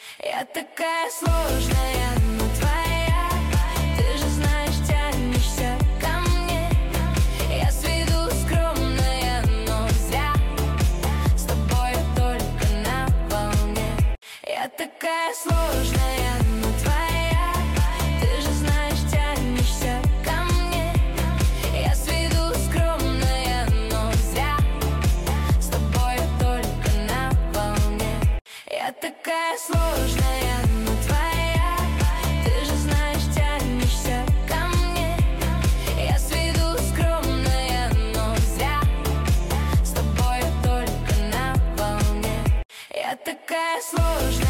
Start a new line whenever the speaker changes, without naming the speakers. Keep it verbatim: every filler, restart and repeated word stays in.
Я такая сложная, но твоя. Ты же знаешь, тянешься ко мне. Я с виду скромная, но зря. С тобой я только на волне. Я такая сложная, но твоя. Ты же знаешь, тянешься ко мне. Я с виду скромная, но зря. С тобой я только на волне. Я такая сложная, но твоя. Ты же знаешь, тянешься ко мне. Я с виду скромная, но зря. С тобой я только на волне. Я такая сложная.